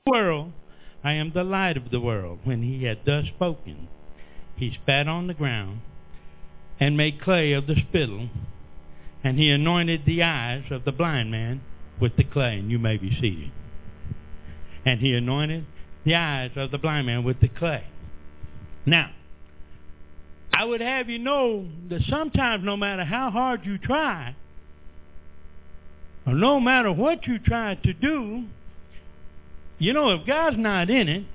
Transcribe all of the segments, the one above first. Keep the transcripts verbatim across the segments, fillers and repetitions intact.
world, I am the light of the world. When he had thus spoken, he spat on the ground and made clay of the spittle, and he anointed the eyes of the blind man with the clay. And you may be seated. And he anointed the eyes of the blind man with the clay. Now, I would have you know that sometimes no matter how hard you try, or no matter what you try to do, you know, if God's not in it,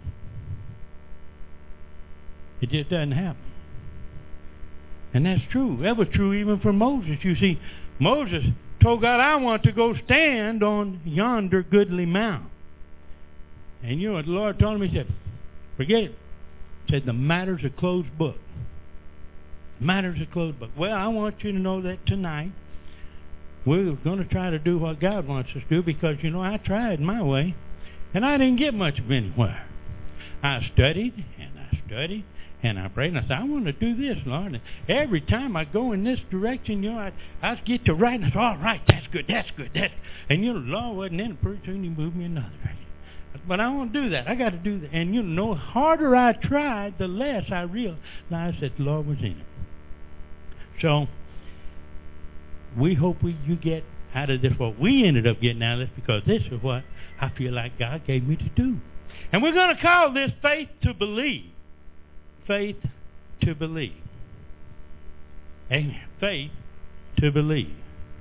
it just doesn't happen. And that's true. That was true even for Moses. You see, Moses told God, I want to go stand on yonder goodly mount. And you know what the Lord told him? He said, forget it. He said, the matter's a closed book. The matter's a closed book. Well, I want you to know that tonight we're going to try to do what God wants us to do, because, you know, I tried my way, and I didn't get much of anywhere. I studied, and I studied, and I prayed, and I said, I want to do this, Lord. And every time I go in this direction, you know, I, I get to right, and I say, all right, that's good, that's good, that's good. And, you know, the Lord wasn't in it. Pretty soon he moved me another direction. But I want to do that. I got to do that. And, you know, the harder I tried, the less I realized that the Lord was in it. So, we hope we, you get out of this what we ended up getting out of this, because this is what I feel like God gave me to do. And we're going to call this faith to believe. Faith to believe. Amen. Faith to believe.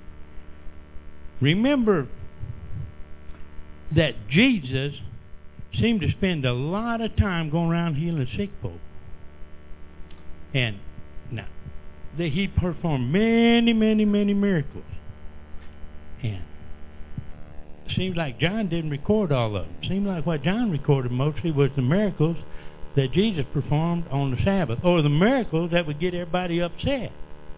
Remember that Jesus seemed to spend a lot of time going around healing sick folk. And now, that he performed many, many, many miracles. And it seems like John didn't record all of them. It seemed like what John recorded mostly was the miracles that Jesus performed on the Sabbath, or the miracles that would get everybody upset.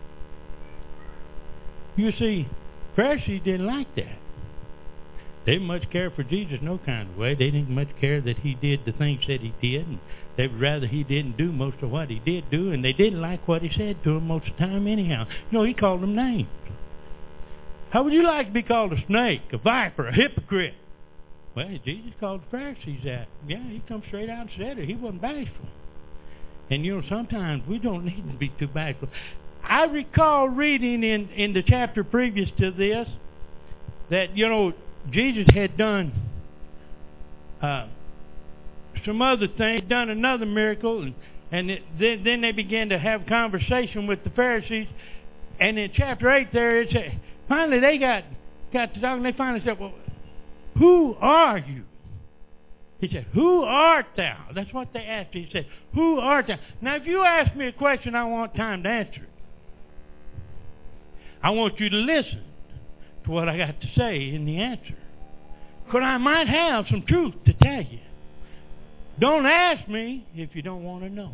You see, Pharisees didn't like that. They didn't much care for Jesus no kind of way. They didn't much care that he did the things that he did, and they would rather he didn't do most of what he did do, and they didn't like what he said to them most of the time anyhow. You know, he called them names. How would you like to be called a snake, a viper, a hypocrite? Well, Jesus called the Pharisees that. Yeah, he come straight out and said it. He wasn't bashful. And, you know, sometimes we don't need to be too bashful. I recall reading in, in the chapter previous to this that, you know, Jesus had done uh, some other things, done another miracle, and, and it, then, then they began to have conversation with the Pharisees. And in chapter eight there, it said, finally they got, got to talking, and they finally said, well, who are you? He said, who art thou? That's what they asked. He said, who art thou? Now, if you ask me a question, I want time to answer it. I want you to listen to what I got to say in the answer, because I might have some truth to tell you. Don't ask me if you don't want to know.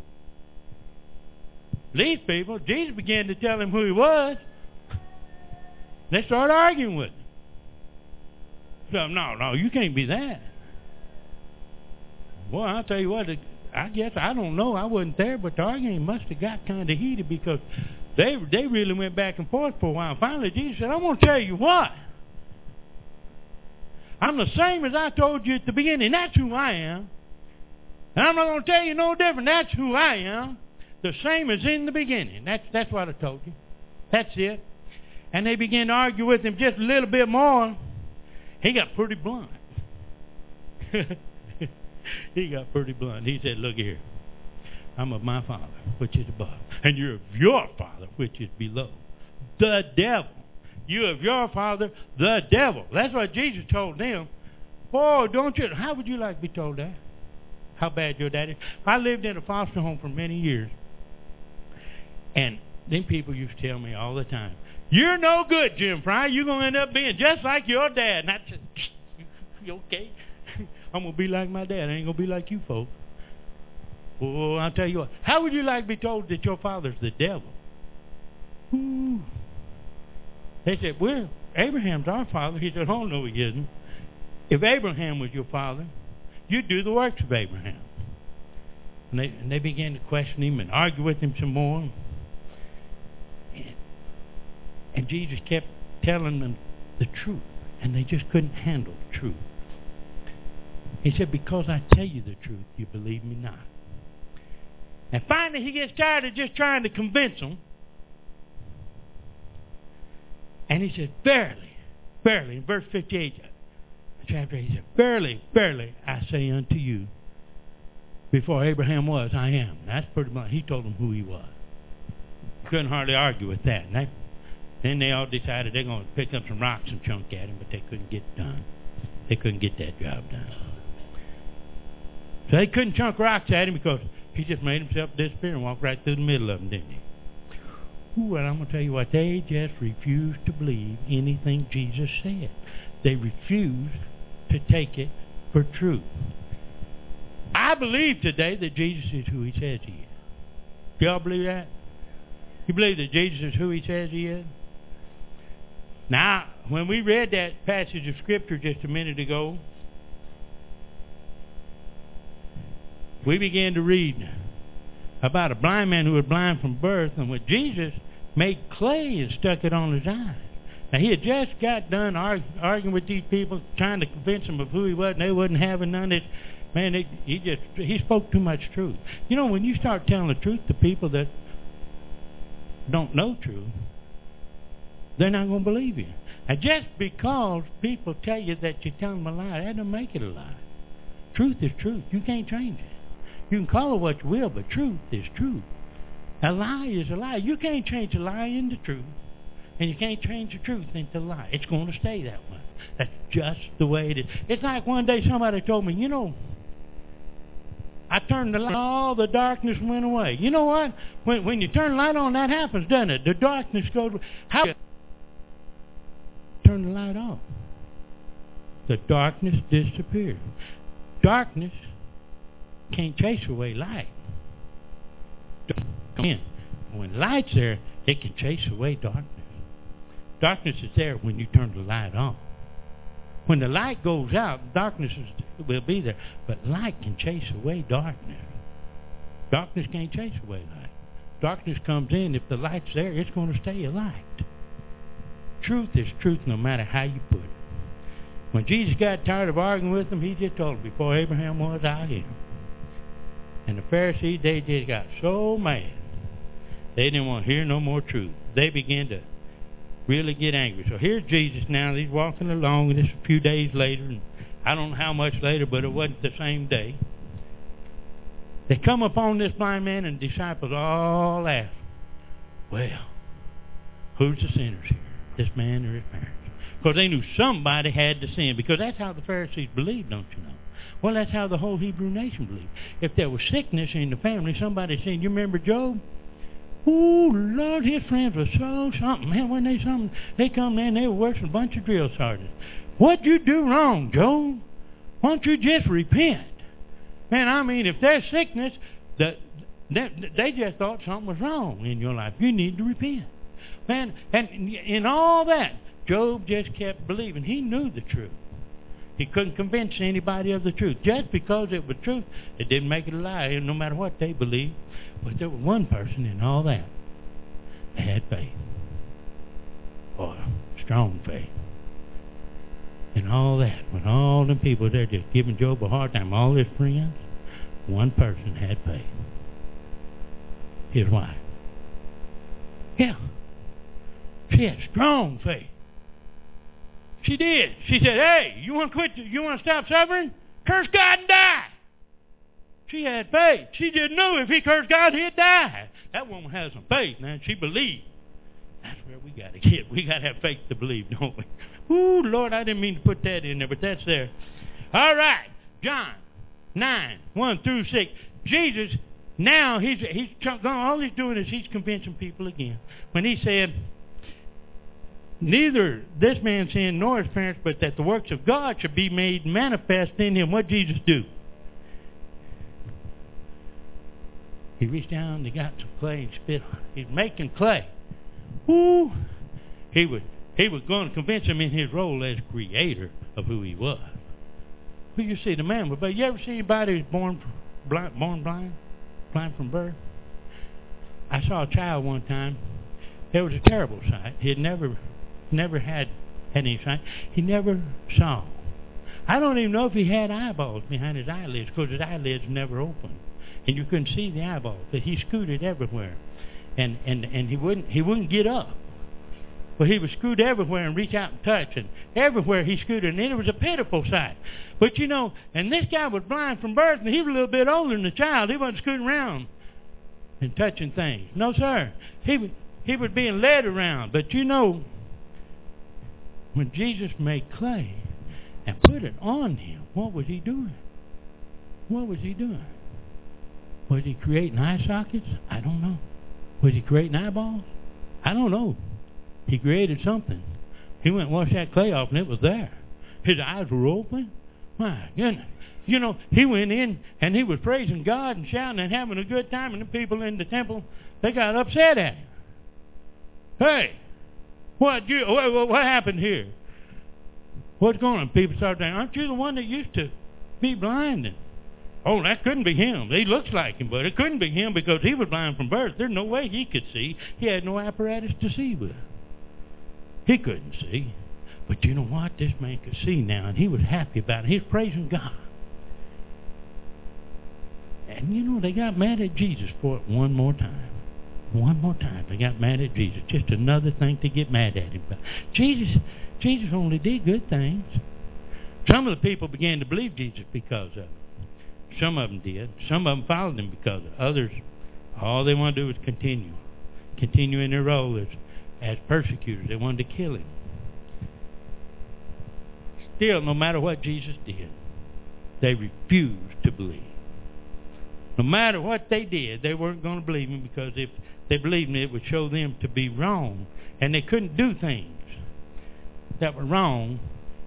These people, Jesus began to tell them who he was. They started arguing with him. So, no, no, you can't be that. Well, I'll tell you what, I guess, I don't know, I wasn't there, but the argument must have got kind of heated, because they they really went back and forth for a while. Finally, Jesus said, I'm going to tell you what. I'm the same as I told you at the beginning. That's who I am. And I'm not going to tell you no different. That's who I am. The same as in the beginning. That's, that's what I told you. That's it. And they began to argue with him just a little bit more. He got pretty blunt. He got pretty blunt. He said, look here. I'm of my Father, which is above. And you're of your father, which is below. The devil. You of your father, the devil. That's what Jesus told them. Oh, don't you? How would you like to be told that? How bad your dad is? I lived in a foster home for many years. And then people used to tell me all the time, you're no good, Jim Fry. You're going to end up being just like your dad. And I said, you okay? I'm going to be like my dad. I ain't going to be like you folks. Oh, I'll tell you what. How would you like to be told that your father's the devil? Ooh. They said, well, Abraham's our father. He said, oh, no, he isn't. If Abraham was your father, you'd do the works of Abraham. And they, and they began to question him and argue with him some more. And, and Jesus kept telling them the truth, and they just couldn't handle the truth. He said, because I tell you the truth, you believe me not. And finally, he gets tired of just trying to convince them. And he said, verily, verily, in verse fifty-eight, chapter eight, he said, verily, verily, I say unto you, before Abraham was, I am. That's pretty much, he told them who he was. Couldn't hardly argue with that. And they, then they all decided they're going to pick up some rocks and chunk at him, but they couldn't get it done. They couldn't get that job done. So they couldn't chunk rocks at him because he just made himself disappear and walked right through the middle of them, didn't he? Ooh, and I'm going to tell you what, they just refused to believe anything Jesus said. They refused to take it for truth. I believe today that Jesus is who he says he is. Do y'all believe that? You believe that Jesus is who he says he is? Now, when we read that passage of Scripture just a minute ago, we began to read about a blind man who was blind from birth, and when Jesus made clay and stuck it on his eyes. Now, he had just got done argue, arguing with these people, trying to convince them of who he was, and they wasn't having none of it. Man, it, he just he spoke too much truth. You know, when you start telling the truth to people that don't know truth, they're not going to believe you. And just because people tell you that you're telling them a lie, that doesn't make it a lie. Truth is truth. You can't change it. You can call it what you will, but truth is truth. A lie is a lie. You can't change a lie into truth, and you can't change the truth into a lie. It's going to stay that way. That's just the way it is. It's like one day somebody told me, you know, I turned the light, all the darkness went away. You know what? When when you turn the light on, that happens, doesn't it? The darkness goes. How? Turn the light off. The darkness disappears. Darkness can't chase away light. Again, when light's there, it can chase away darkness. Darkness is there when you turn the light on. When the light goes out, darkness is, will be there. But light can chase away darkness. Darkness can't chase away light. Darkness comes in. If the light's there, it's going to stay a light. Truth is truth no matter how you put it. When Jesus got tired of arguing with them, he just told them, before Abraham was, I am. And the Pharisees, they just got so mad. They didn't want to hear no more truth. They began to really get angry. So here's Jesus now. He's walking along, and it's a few days later, and I don't know how much later, but it wasn't the same day. They come upon this blind man, and the disciples all laugh. Well, who's the sinners here? This man or his parents? Because they knew somebody had to sin, because that's how the Pharisees believed, don't you know? Well, that's how the whole Hebrew nation believed. If there was sickness in the family, somebody said, you remember Job? Ooh, Lord, his friends were so something. Man, weren't they something? They come in, they were worse than a bunch of drill sergeants. What'd you do wrong, Job? Why don't you just repent? Man, I mean, if there's sickness, the, they, they just thought something was wrong in your life. You need to repent. Man, and in all that, Job just kept believing. He knew the truth. He couldn't convince anybody of the truth. Just because it was truth, it didn't make it a lie, no matter what they believed. But there was one person in all that that had faith. Or strong faith. And all that, when all the people there just giving Job a hard time, all his friends, one person had faith. His wife. Yeah. She had strong faith. She did. She said, hey, you want to quit? You want to stop suffering? Curse God and die. She had faith. She just knew if he cursed God, he'd die. That woman has some faith, man. She believed. That's where we got to get. We got to have faith to believe, don't we? Ooh, Lord, I didn't mean to put that in there, but that's there. All right. John nine, one through six. Jesus, now, he's, he's all he's doing is he's convincing people again. When he said, neither this man sinned nor his parents, but that the works of God should be made manifest in him. What did Jesus do? He reached down and he got some clay and spit on it. He's making clay. Ooh. He was, he was going to convince him in his role as creator of who he was. Well, you see, the man was, but you ever see anybody who's born blind, born blind? Blind from birth? I saw a child one time. It was a terrible sight. He had never never had any sight. He never saw. I don't even know if he had eyeballs behind his eyelids, because his eyelids never opened, and you couldn't see the eyeballs. But he scooted everywhere, and and and he wouldn't he wouldn't get up. But he would scoot everywhere and reach out and touch, and everywhere he scooted, and it was a pitiful sight. But you know, and this guy was blind from birth, and he was a little bit older than the child. He wasn't scooting around and touching things. No, sir. He was, he was being led around. But you know, when Jesus made clay and put it on him, what was he doing? What was he doing? Was he creating eye sockets? I don't know. Was he creating eyeballs? I don't know. He created something. He went and washed that clay off, and it was there. His eyes were open. My goodness. You know, he went in, and he was praising God and shouting and having a good time, and the people in the temple, they got upset at him. Hey, what you? What, what happened here? What's going on? People started saying, aren't you the one that used to be blind? And, oh, that couldn't be him. He looks like him, but it couldn't be him because he was blind from birth. There's no way he could see. He had no apparatus to see with. He couldn't see. But you know what? This man could see now, and he was happy about it. He was praising God. And you know, they got mad at Jesus for it one more time. One more time they got mad at Jesus. Just another thing to get mad at him about. Jesus, Jesus only did good things. Some of the people began to believe Jesus because of it. Some of them did. Some of them followed him because of it. Others, all they wanted to do was continue. Continue in their role as as persecutors. They wanted to kill him. Still, no matter what Jesus did, they refused to believe. No matter what they did, they weren't going to believe him, because if they believed him, it would show them to be wrong. And they couldn't do things that were wrong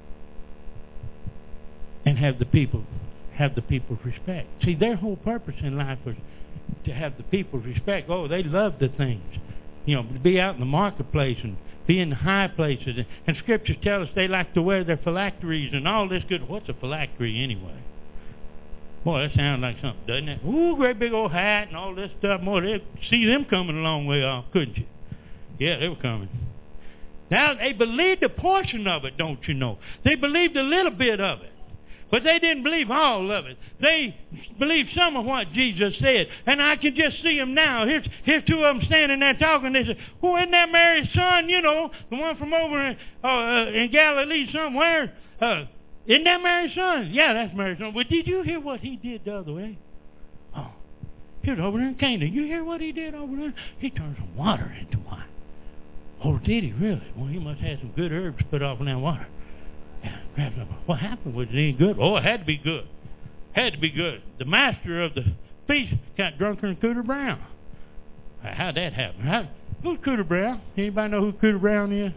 and have the people have the people's respect. See, their whole purpose in life was to have the people's respect. Oh, they loved the things. You know, to be out in the marketplace and be in the high places. And, and scriptures tell us they like to wear their phylacteries and all this good. What's a phylactery anyway? Boy, that sounds like something, doesn't it? Ooh, great big old hat and all this stuff. Boy, they'd see them coming a long way off, couldn't you? Yeah, they were coming. Now, they believed a portion of it, don't you know? They believed a little bit of it. But they didn't believe all of it. They believed some of what Jesus said. And I can just see them now. Here's, here's two of them standing there talking. They say, oh, isn't that Mary's son? You know, the one from over in, uh, in Galilee somewhere. Uh, isn't that Mary's son? Yeah, that's Mary's son. Well, did you hear what he did the other way? Oh, he was over there in Cana. You hear what he did over there? He turned some water into wine. Oh, did he really? Well, he must have some good herbs put off in that water. Yeah, what happened? Was it any good? Oh, it had to be good. Had to be good. The master of the feast got drunker than Cooter Brown. How'd that happen? How, who's Cooter Brown? Anybody know who Cooter Brown is?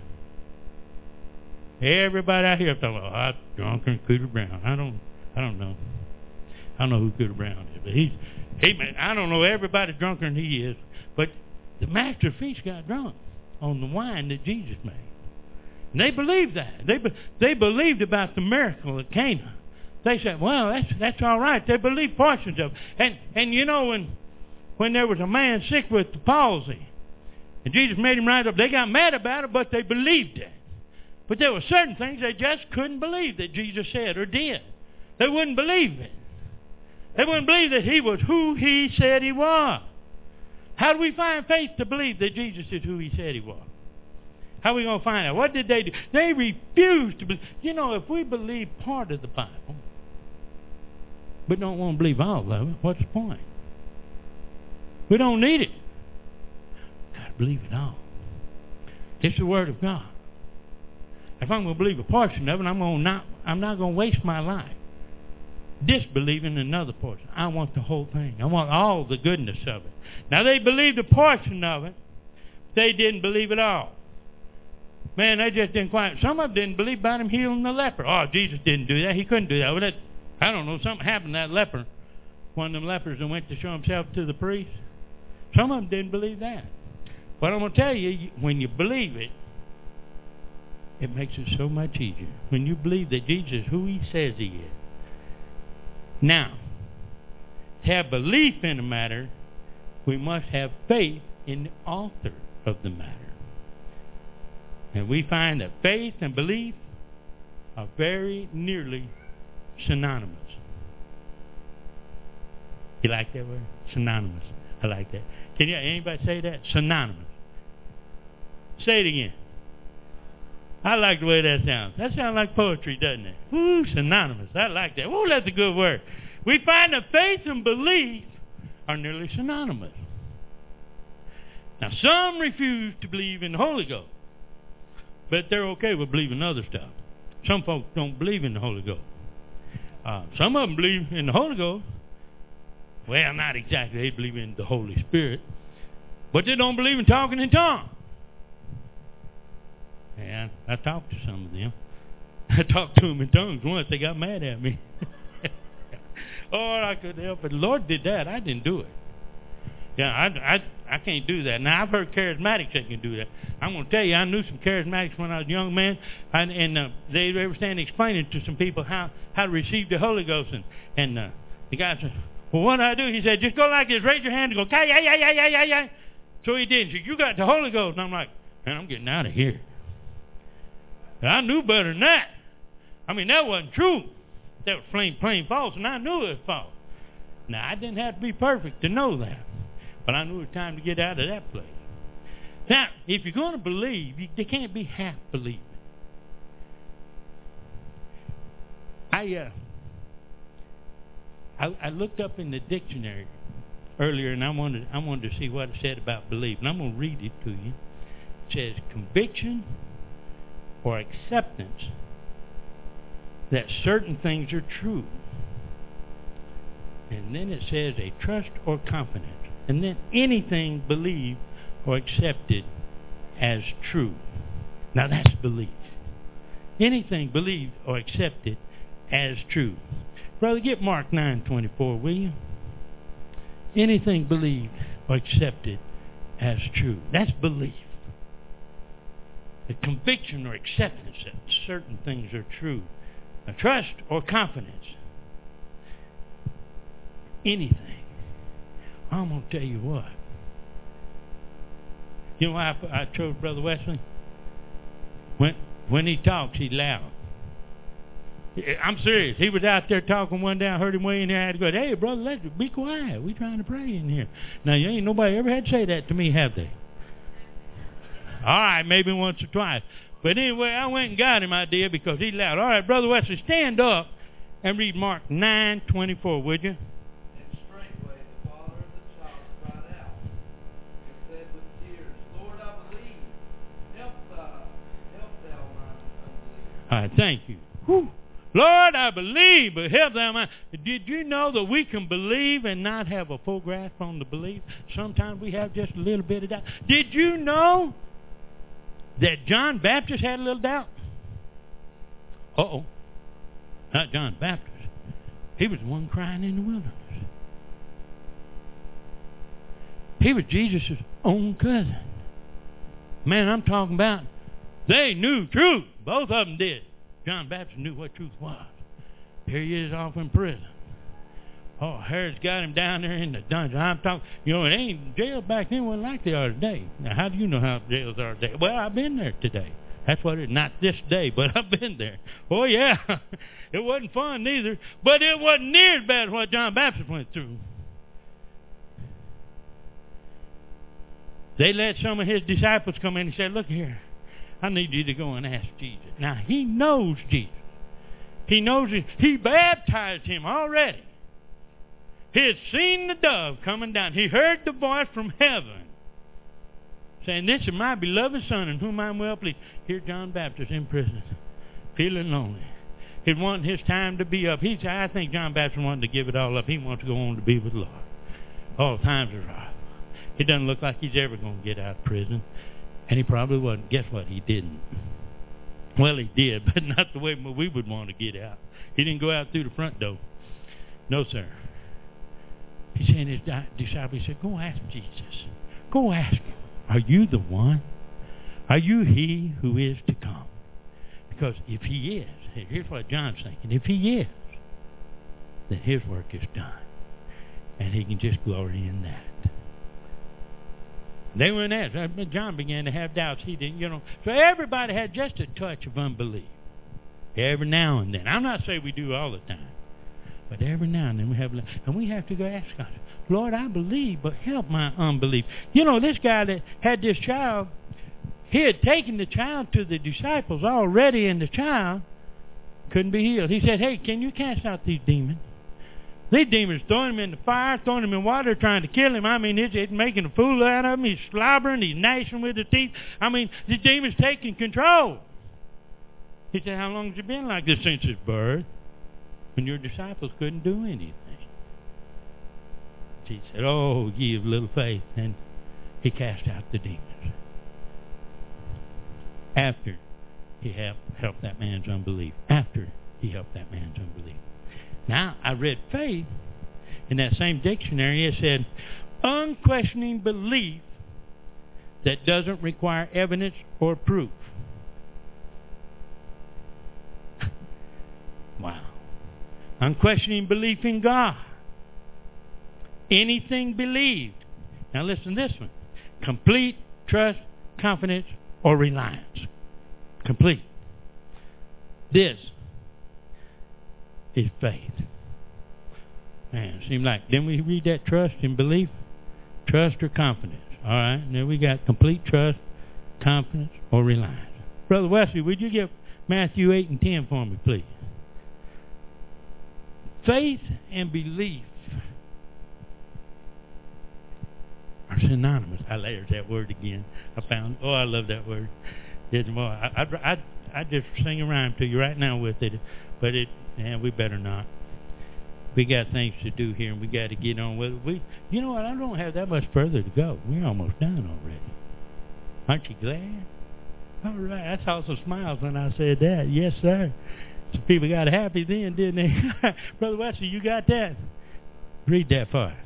Everybody out here thought, oh, I'm drunker than Cooter Brown. I don't, I don't know. I don't know who Cooter Brown is, but he's, he, I don't know everybody drunker than he is. But the master of the feast got drunk on the wine that Jesus made. And they believed that. They be, they believed about the miracle at Cana. They said, well, that's that's all right. They believed portions of it. And, and you know, when, when there was a man sick with the palsy, and Jesus made him rise up, they got mad about it, but they believed it. But there were certain things they just couldn't believe that Jesus said or did. They wouldn't believe it. They wouldn't believe that he was who he said he was. How do we find faith to believe that Jesus is who he said he was? How are we going to find out? What did they do? They refused to believe. You know, if we believe part of the Bible, but don't want to believe all of it, what's the point? We don't need it. Got to believe it all. It's the Word of God. If I'm going to believe a portion of it, I'm going to not. I'm not going to waste my life disbelieving another portion. I want the whole thing. I want all the goodness of it. Now, they believed a portion of it. They didn't believe it all. Man, they just didn't quite. Some of them didn't believe about him healing the leper. Oh, Jesus didn't do that. He couldn't do that. Well, that I don't know. Something happened to that leper. One of them lepers that went to show himself to the priest. Some of them didn't believe that. But I'm going to tell you, when you believe it, it makes it so much easier. When you believe that Jesus is who he says he is. Now, to have belief in the matter, we must have faith in the author of the matter. And we find that faith and belief are very nearly synonymous. You like that word? Synonymous. I like that. Can you anybody say that? Synonymous. Say it again. I like the way that sounds. That sounds like poetry, doesn't it? Woo, synonymous. I like that. Woo, that's a good word. We find that faith and belief are nearly synonymous. Now, some refuse to believe in the Holy Ghost, but they're okay with believing other stuff. Some folks don't believe in the Holy Ghost. Uh, some of them believe in the Holy Ghost. Well, not exactly. They believe in the Holy Spirit, but they don't believe in talking in tongues. And I talked to some of them. I talked to them in tongues once. They got mad at me. Oh, I could help it. The Lord did that. I didn't do it. Yeah, I, I, I can't do that. Now, I've heard charismatics that can do that. I'm going to tell you, I knew some charismatics when I was a young man, and, and uh, they were standing explaining to some people how, how to receive the Holy Ghost. And, and uh, the guy said, well, what do I do? He said, just go like this, raise your hand and go, yeah, yeah, yeah, yeah, yeah, yeah. So he did. He said, you got the Holy Ghost. And I'm like, man, I'm getting out of here. And I knew better than that. I mean, that wasn't true. That was plain, plain false, and I knew it was false. Now, I didn't have to be perfect to know that, but I knew it was time to get out of that place. Now, if you're going to believe, you, they can't be half believing. I, uh, I I looked up in the dictionary earlier, and I wanted I wanted to see what it said about belief, and I'm going to read it to you. It says conviction or acceptance that certain things are true. And then it says a trust or confidence. And then anything believed or accepted as true. Now that's belief. Anything believed or accepted as true. Brother, get Mark nine twenty-four, will you? Anything believed or accepted as true. That's belief. The conviction or acceptance that certain things are true. A trust or confidence. Anything. I'm going to tell you what. You know why I, I chose Brother Wesley? When, when he talks, he's loud. I'm serious. He was out there talking one day. I heard him way in there. I had to go, hey, brother, let's be quiet. We're trying to pray in here. Now, you ain't nobody ever had to say that to me, have they? All right, maybe once or twice. But anyway, I went and got him, I did, because he's loud. All right, Brother Wesley, stand up and read Mark nine twenty-four, would you? And straightway the father of the child cried out and said with tears, Lord, I believe. Help thou, help thou mine unbelief. All right, thank you. Whew. Lord, I believe, but help thou mine. Did you know that we can believe and not have a full grasp on the belief? Sometimes we have just a little bit of doubt. Did you know that John Baptist had a little doubt? Uh-oh. Not John Baptist. He was the one crying in the wilderness. He was Jesus' own cousin. Man, I'm talking about they knew truth. Both of them did. John Baptist knew what truth was. Here he is off in prison. Oh, Herod's got him down there in the dungeon. I'm talking, you know, it ain't jail back then wasn't like they are today. Now, how do you know how jails are today? Well, I've been there today. That's what it is. Not this day, but I've been there. Oh, yeah. It wasn't fun neither, but it wasn't near as bad as what John Baptist went through. They let some of his disciples come in and said, look here, I need you to go and ask Jesus. Now, he knows Jesus. He knows it. He baptized him already. He had seen the dove coming down. He heard the voice from heaven saying, this is my beloved Son in whom I am well pleased. Here John Baptist in prison, feeling lonely. He wanted his time to be up. He said, I think John Baptist wanted to give it all up. He wants to go on to be with the Lord. All times are rough. It doesn't look like he's ever going to get out of prison. And he probably wasn't. Guess what? He didn't. Well, he did, but not the way we would want to get out. He didn't go out through the front door. No, sir. He said to his disciples, he said, go ask Jesus. Go ask him. Are you the one? Are you he who is to come? Because if he is, here's what John's thinking. If he is, then his work is done. And he can just glory in that. They were in that. John began to have doubts. He didn't, you know. So everybody had just a touch of unbelief. Every now and then. I'm not saying we do all the time. But every now and then we have, and we have to go ask God, Lord, I believe, but help my unbelief. You know, this guy that had this child, he had taken the child to the disciples already, and the child couldn't be healed. He said, hey, can you cast out these demons? These demons throwing him in the fire, throwing him in water, trying to kill him. I mean, it's, it's making a fool out of him. He's slobbering. He's gnashing with his teeth. I mean, the demon's taking control. He said, how long has it been like this since his birth? When your disciples couldn't do anything. He said, oh, ye of little faith. And he cast out the demons. After he helped, helped that man's unbelief. After he helped that man's unbelief. Now, I read faith in that same dictionary. It said, unquestioning belief that doesn't require evidence or proof. Wow. Unquestioning belief in God. Anything believed. Now listen to this one. Complete trust, confidence, or reliance. Complete. This is faith. Man, it seems like, didn't we read that trust and belief? Trust or confidence. All right, and then we got complete trust, confidence, or reliance. Brother Wesley, would you give Matthew eight and ten for me, please? Faith and belief are synonymous. I there's that word again. I found. Oh, I love that word. It's more. I I I I just sing a rhyme to you right now with it, but it. Yeah, we better not. We got things to do here, and we got to get on with it. We, you know what? I don't have that much further to go. We're almost done already. Aren't you glad? All right. I saw some smiles when I said that. Yes, sir. Some people got happy then, didn't they? Brother Wesley, you got that? Read that for us.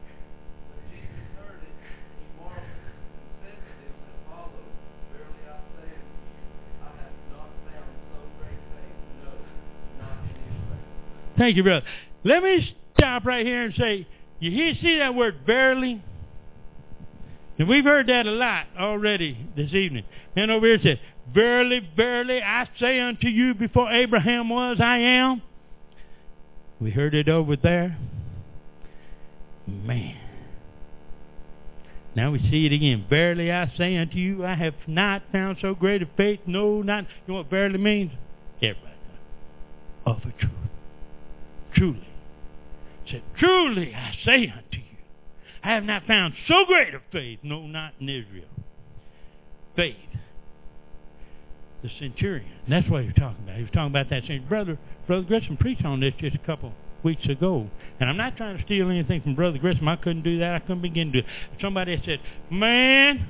Thank you, brother. Let me stop right here and say, you hear, see that word verily? And we've heard that a lot already this evening. And over here it says, verily, verily, I say unto you, before Abraham was, I am. We heard it over there. Man. Now we see it again. Verily, I say unto you, I have not found so great a faith. No, not. You know what verily means? Everybody knows. Of a truth. Truly. Said, truly I say unto you, I have not found so great a faith, no, not in Israel. Faith. The centurion. And that's what he was talking about. He was talking about that centurion. Brother, Brother Grissom preached on this just a couple weeks ago. And I'm not trying to steal anything from Brother Grissom. I couldn't do that. I couldn't begin to do it. Somebody said, man,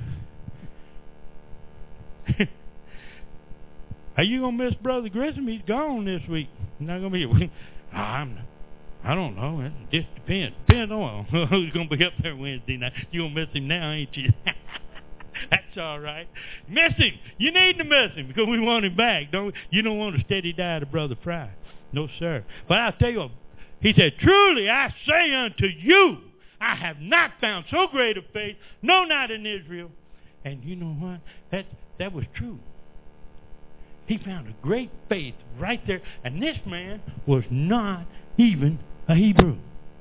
are you going to miss Brother Grissom? He's gone this week. He's not going to be here. I'm, I don't know. It just depends. Depends on who's going to be up there Wednesday night. You're going to miss him now, ain't you? That's all right. Miss him. You need to miss him because we want him back. Don't You don't want a steady diet of Brother Fry. No, sir. But I'll tell you what. He said, truly I say unto you, I have not found so great a faith, no, not in Israel. And you know what? That, that was true. He found a great faith right there. And this man was not even a Hebrew.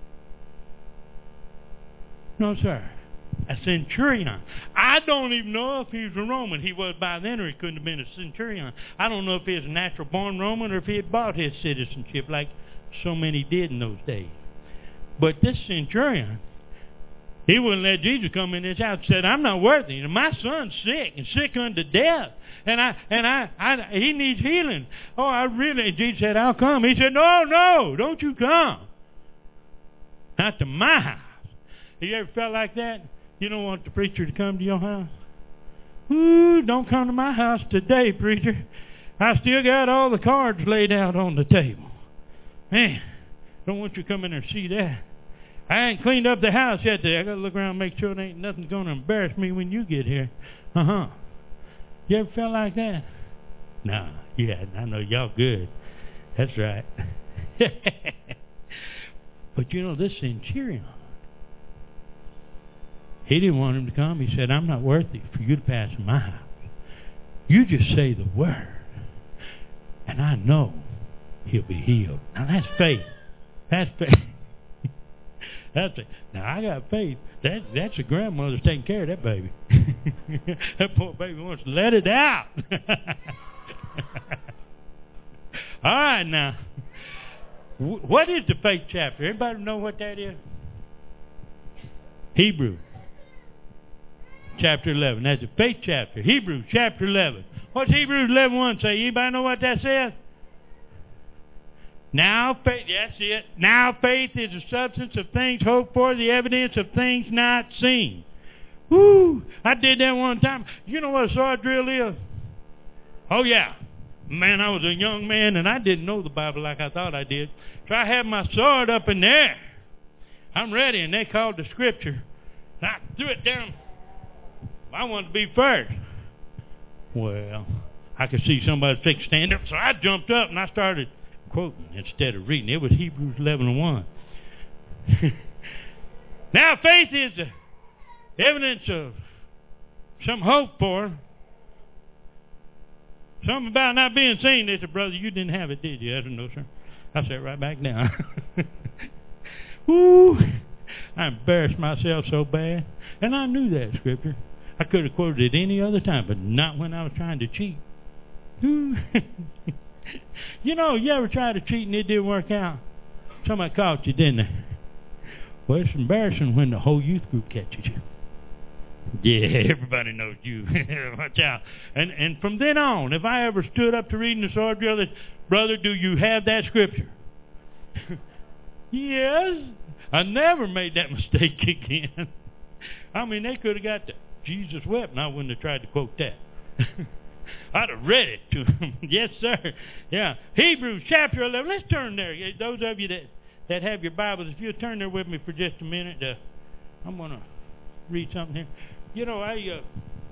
No, sir. A centurion. I don't even know if he was a Roman. He was by then, or he couldn't have been a centurion. I don't know if he was a natural-born Roman or if he had bought his citizenship like so many did in those days. But this centurion, he wouldn't let Jesus come in his house and said, I'm not worthy. My son's sick and sick unto death. And I and I, I he needs healing. Oh, I really, Jesus said, I'll come. He said, no, no, don't you come. Not to my house. Have you ever felt like that? You don't want the preacher to come to your house? Ooh, don't come to my house today, preacher. I still got all the cards laid out on the table. Man, don't want you to come in there and see that. I ain't cleaned up the house yet today. I got to look around and make sure there ain't nothing going to embarrass me when you get here. Uh-huh. You ever felt like that? No, you hadn't. I know y'all good. That's right. But you know, this centurion, he didn't want him to come. He said, I'm not worthy for you to pass in my house. You just say the word, and I know he'll be healed. Now that's faith. That's faith. That's it. Now I got faith. That that's a grandmother's taking care of that baby. That poor baby wants to let it out. All right, now, what is the faith chapter? Everybody know what that is? Hebrews chapter eleven. That's the faith chapter. Hebrews chapter eleven. What's Hebrews eleven one say? Anybody know what that says? Now faith, that's it. Now faith is the substance of things hoped for, the evidence of things not seen. Woo! I did that one time. You know what a sword drill is? Oh yeah. Man, I was a young man and I didn't know the Bible like I thought I did. So I had my sword up in there. I'm ready, and they called the scripture. And I threw it down. I wanted to be first. Well, I could see somebody fix stand up, so I jumped up and I started quoting instead of reading. It was Hebrews eleven and one. Now faith is the evidence of some hope for, something about not being seen. They said, brother, you didn't have it, did you? I said, no, sir. I sat right back down. Woo! I embarrassed myself so bad. And I knew that scripture. I could have quoted it any other time, but not when I was trying to cheat. You know, you ever tried to cheat and it didn't work out? Somebody caught you, didn't they? Well, it's embarrassing when the whole youth group catches you. Yeah, everybody knows you. Watch out. And and from then on, if I ever stood up to reading the sword drill, that, brother, do you have that scripture? Yes. I never made that mistake again. I mean, they could have got the Jesus wept, and I wouldn't have tried to quote that. I'd have read it to them. Yes, sir. Yeah. Hebrews chapter eleven. Let's turn there. Those of you that, that have your Bibles, if you'll turn there with me for just a minute. Uh, I'm going to read something here. You know, I uh,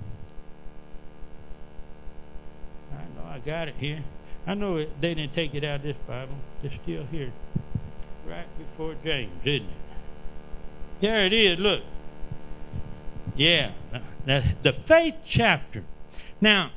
I know I got it here. I know it, they didn't take it out of this Bible. It's still here. Right before James, isn't it? There it is. Look. Yeah. The, the faith chapter. Now,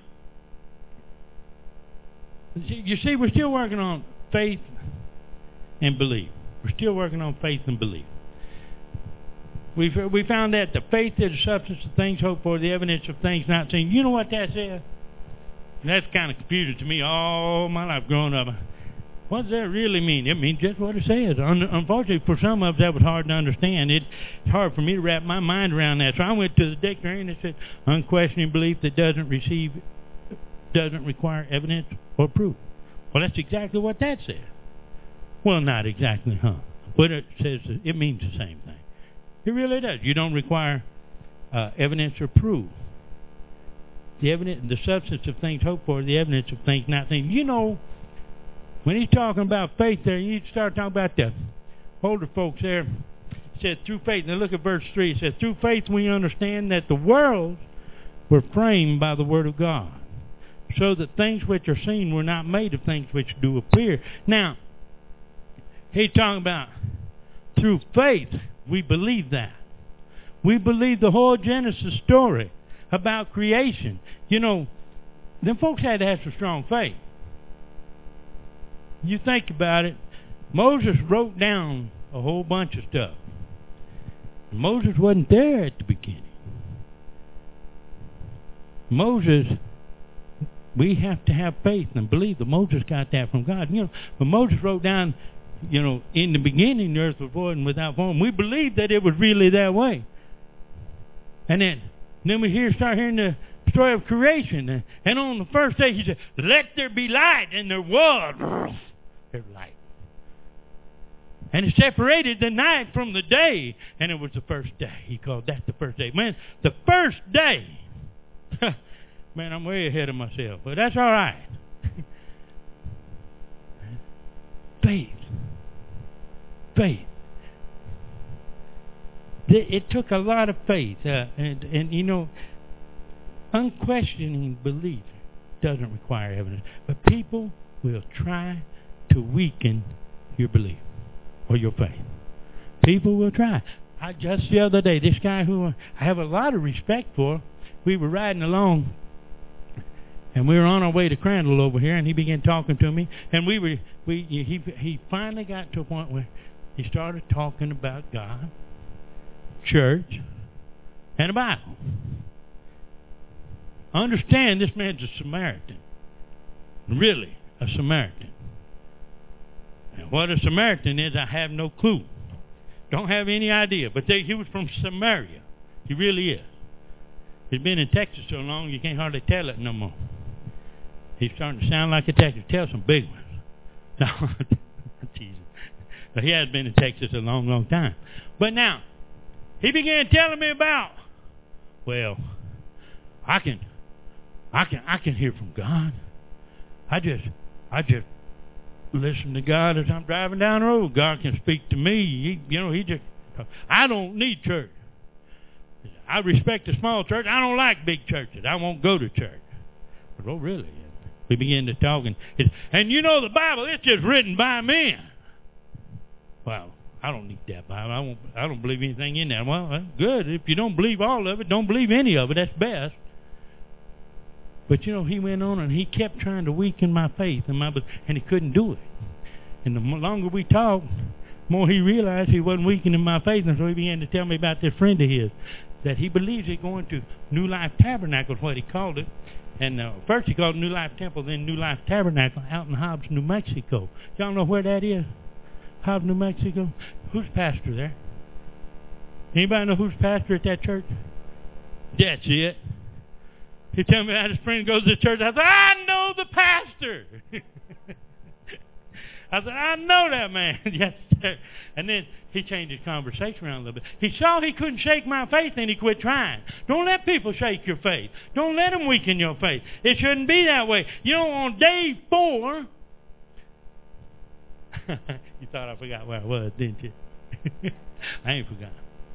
you see, we're still working on faith and belief. We're still working on faith and belief. We've, we found that the faith is the substance of things hoped for, the evidence of things not seen. You know what that says? That's kind of confusing to me all my life growing up. What does that really mean? It means just what it says. Unfortunately, for some of us, that was hard to understand. It's hard for me to wrap my mind around that. So I went to the dictionary and it said, unquestioning belief that doesn't receive, doesn't require evidence or proof. Well, that's exactly what that says. Well, not exactly, huh? But it says it means the same thing. It really does. You don't require uh, evidence or proof. The evidence, the substance of things hoped for, the evidence of things not seen. You know, when he's talking about faith there, you need to start talking about the older folks there. It says, through faith. Now look at verse three. It says, through faith we understand that the worlds were framed by the word of God, so that things which are seen were not made of things which do appear. Now, he's talking about through faith we believe that. We believe the whole Genesis story about creation. You know, them folks had to have some strong faith. You think about it, Moses wrote down a whole bunch of stuff. And Moses wasn't there at the beginning. Moses, we have to have faith and believe that Moses got that from God. You know, but Moses wrote down, you know, in the beginning the earth was void and without form. We believe that it was really that way. And then, then we hear, start hearing the story of creation. And on the first day he said, let there be light, and there was. There's light. And it separated the night from the day, and it was the first day. He called that the first day. Man, the first day. Man, I'm way ahead of myself, but that's all right. Faith. Faith. It took a lot of faith, uh, and, and you know, unquestioning belief doesn't require evidence, but people will try to weaken your belief or your faith. People will try. I just the other day, this guy who I have a lot of respect for, we were riding along, And we were on our way to Crandall over here, and he began talking to me. And we were, we he he finally got to a point where he started talking about God, church, and the Bible. Understand, this man's a Samaritan. Really, a Samaritan. And what a Samaritan is, I have no clue. Don't have any idea. But they, he was from Samaria. He really is. He's been in Texas so long, you can't hardly tell it no more. He's starting to sound like a Texas. Tell some big ones. No, Jesus. But he has been in Texas a long, long time. But now, he began telling me about, well, I can, I can, I can hear from God. I just, I just listen to God as I'm driving down the road. God can speak to me. He, you know, he just, I don't need church. I respect a small church. I don't like big churches. I won't go to church. But, oh, really? We began to talk, and, and you know the Bible, it's just written by men. Well, I don't need that Bible. I won't. I don't believe anything in that. Well, that's good. If you don't believe all of it, don't believe any of it. That's best. But, you know, he went on, and he kept trying to weaken my faith, and, my, and he couldn't do it. And the longer we talked, the more he realized he wasn't weakening my faith, and so he began to tell me about this friend of his, that he believes he's going to New Life Tabernacle, is what he called it. And uh, first he called it New Life Temple, then New Life Tabernacle out in Hobbs, New Mexico. Y'all know where that is? Hobbs, New Mexico? Who's pastor there? Anybody know who's pastor at that church? That's it. He told me how his friend goes to church. I said, I know the pastor. I said, I know that man. Yes, sir. And then he changed his conversation around a little bit. He saw he couldn't shake my faith, and he quit trying. Don't let people shake your faith. Don't let them weaken your faith. It shouldn't be that way. You know, on day four, you thought I forgot where I was, didn't you? I ain't forgot.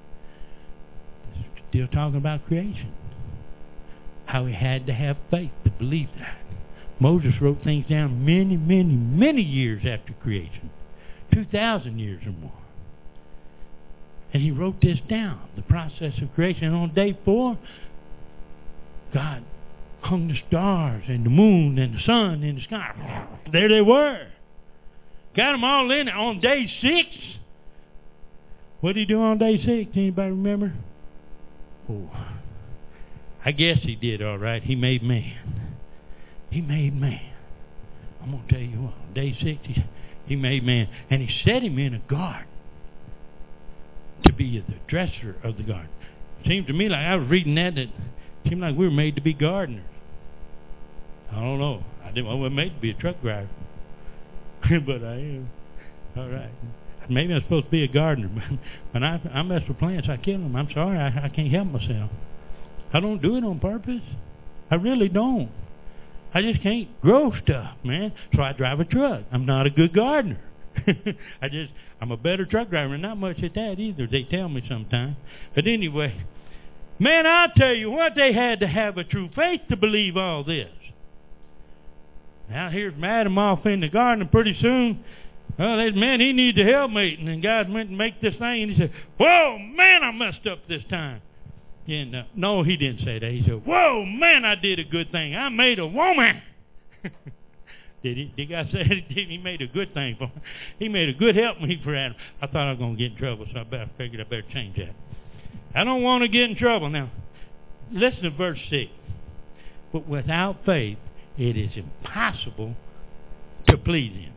Still talking about creation. How he had to have faith to believe that. Moses wrote things down many, many, many years after creation. two thousand years or more. And he wrote this down, the process of creation. And on day four, God hung the stars and the moon and the sun in the sky. There they were. Got them all in it. On day six, what did he do on day six? Anybody remember? Oh, I guess he did all right. He made man. He made man. I'm going to tell you what. On day six, he, he made man. And he set him in a garden to be the dresser of the garden. It seemed to me like I was reading that, that it seemed like we were made to be gardeners. I don't know. I didn't. I wasn't made to be a truck driver. But I am. All right. Maybe I'm supposed to be a gardener. But when I, I mess with plants, I kill them. I'm sorry. I, I can't help myself. I don't do it on purpose. I really don't. I just can't grow stuff, man. So I drive a truck. I'm not a good gardener. I just, I'm a better truck driver, and not much at that either. They tell me sometimes. But anyway, man, I'll tell you what, they had to have a true faith to believe all this. Now here's Madam off in the garden, and pretty soon, well, that man, he needs a helpmate. And then God went and make this thing, and he said, whoa, man, I messed up this time. And, uh, no, he didn't say that. He said, whoa, man, I did a good thing. I made a woman. Did he? Did God say it? He made a good thing for him. He made a good helpmate for Adam. I thought I was going to get in trouble, so I, better, I figured I better change that. I don't want to get in trouble. Now, listen to verse six. But without faith, it is impossible to please him.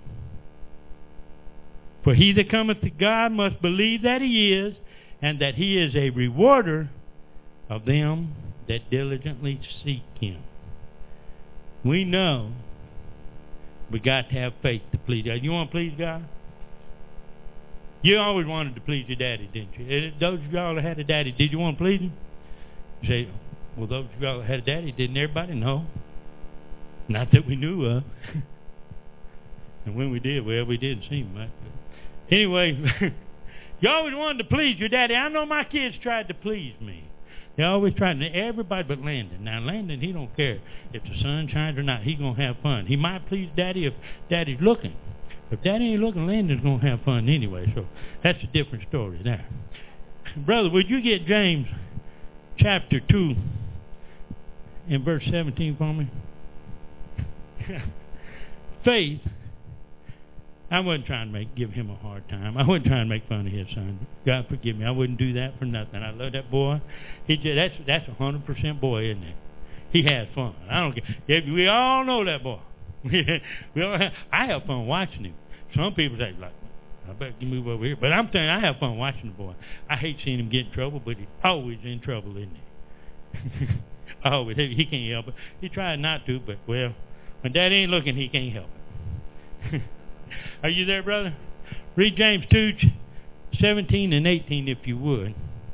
For he that cometh to God must believe that he is, and that he is a rewarder of them that diligently seek him. We know we got to have faith to please God. You want to please God? You always wanted to please your daddy, didn't you? Those of y'all that had a daddy, did you want to please him? You say, well, those of y'all that had a daddy, didn't everybody? No. Not that we knew of. And when we did, well, we didn't see him much. But anyway, you always wanted to please your daddy. I know my kids tried to please me. They always tried to, everybody but Landon. Now, Landon, he don't care if the sun shines or not. He's going to have fun. He might please Daddy if Daddy's looking. If Daddy ain't looking, Landon's going to have fun anyway. So that's a different story there. Brother, would you get James chapter two in verse seventeen for me? Faith. I wasn't trying to make give him a hard time. I wasn't trying to make fun of his son. God forgive me. I wouldn't do that for nothing. I love that boy. He just, that's that's a hundred percent boy, isn't it? He has fun. I don't care. Yeah, we all know that boy. we all have, I have fun watching him. Some people say like, I better move over here. But I'm telling you, I have fun watching the boy. I hate seeing him get in trouble, but he's always in trouble, isn't he? Always. He, he can't help it. He tried not to, but well, when Daddy ain't looking, he can't help it. Are you there, brother? Read James two, seventeen and eighteen, if you would.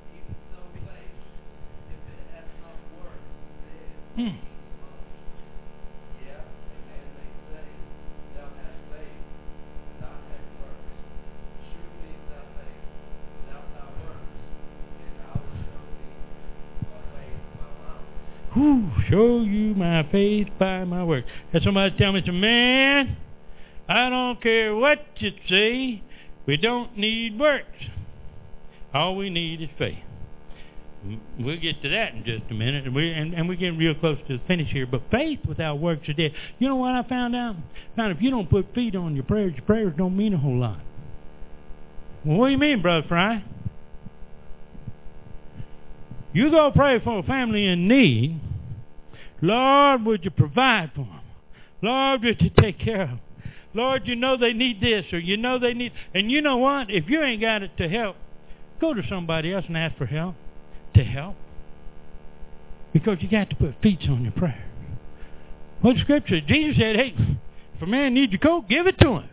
Hmm. Whew, show you my faith by my work. Had somebody tell me, man, I don't care what you say, we don't need works. All we need is faith. We'll get to that in just a minute, and, we, and, and we're getting real close to the finish here. But faith without works is dead. You know what I found out? Found if you don't put feet on your prayers, your prayers don't mean a whole lot. Well, what do you mean, Brother Fry? You go pray for a family in need. Lord, would you provide for them? Lord, would you take care of them? Lord, you know they need this, or you know they need... And you know what? If you ain't got it to help, go to somebody else and ask for help. To help. Because you got to put feet on your prayer. What scripture? Jesus said, hey, if a man needs your coat, give it to him.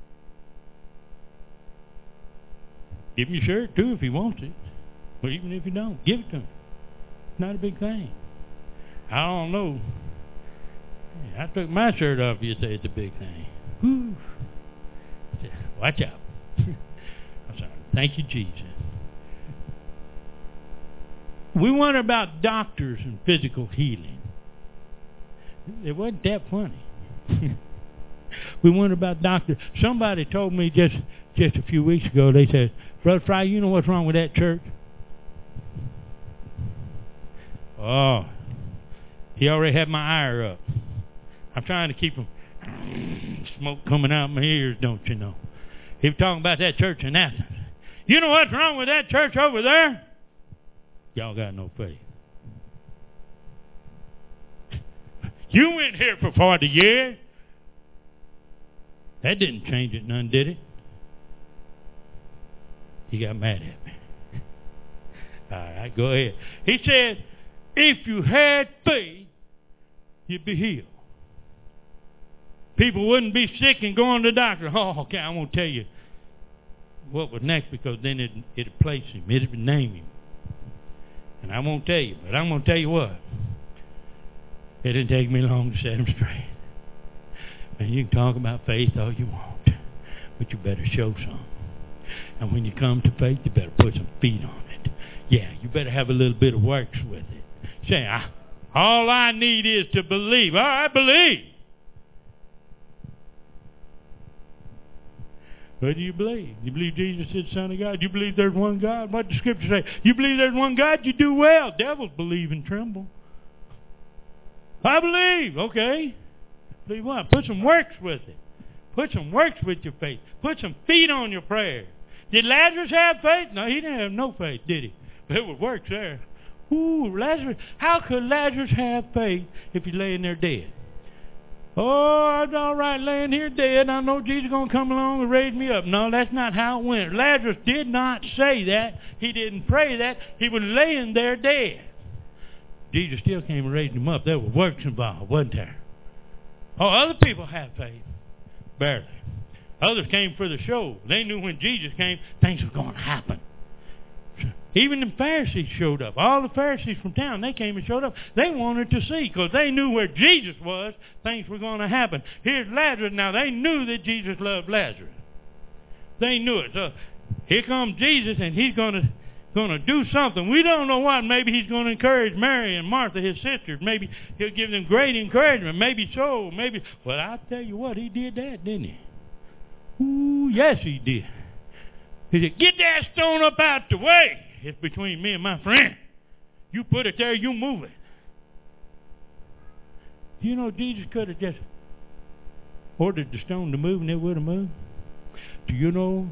Give him your shirt, too, if he wants it. Or even if you don't, give it to him. Not a big thing. I don't know. I took my shirt off, you say it's a big thing. Whew. Watch out. I'm sorry. Thank you, Jesus. We wonder about doctors and physical healing. It wasn't that funny. We wonder about doctors. Somebody told me just, just a few weeks ago, they said, Brother Fry, you know what's wrong with that church? Oh, he already had my ire up. I'm trying to keep him smoke coming out my ears, don't you know? He was talking about that church in Athens. You know what's wrong with that church over there? Y'all got no faith. You went here for forty years. That didn't change it none, did it? He got mad at me. All right, go ahead. He said, if you had faith, you'd be healed. People wouldn't be sick and going to the doctor. Oh, okay, I won't tell you what was next, because then it, it'd place him. It'd name him. And I won't tell you, but I'm going to tell you what. It didn't take me long to set him straight. And you can talk about faith all you want, but you better show some. And when you come to faith, you better put some feet on it. Yeah, you better have a little bit of works with it. Say, I, all I need is to believe. All right, believe. What do you believe? You believe Jesus is the Son of God? You believe there's one God? What does the Scripture say? You believe there's one God? You do well. Devils believe and tremble. I believe. Okay. Believe what? Put some works with it. Put some works with your faith. Put some feet on your prayer. Did Lazarus have faith? No, he didn't have no faith, did he? But it was works there. Ooh, Lazarus. How could Lazarus have faith if he's laying there dead? Oh, it's all right laying here dead. I know Jesus is going to come along and raise me up. No, that's not how it went. Lazarus did not say that. He didn't pray that. He was laying there dead. Jesus still came and raised him up. There were works involved, wasn't there? Oh, other people had faith. Barely. Others came for the show. They knew when Jesus came, things were going to happen. Even the Pharisees showed up. All the Pharisees from town, they came and showed up. They wanted to see, because they knew where Jesus was, things were going to happen. Here's Lazarus. Now, they knew that Jesus loved Lazarus. They knew it. So here comes Jesus, and he's going to going to do something. We don't know what. Maybe he's going to encourage Mary and Martha, his sisters. Maybe he'll give them great encouragement. Maybe so. Maybe. Well, I'll tell you what, he did that, didn't he? Ooh, yes, he did. He said, get that stone up out the way. It's between me and my friend. You put it there, you move it. You know, Jesus could have just ordered the stone to move and it would have moved? Do you know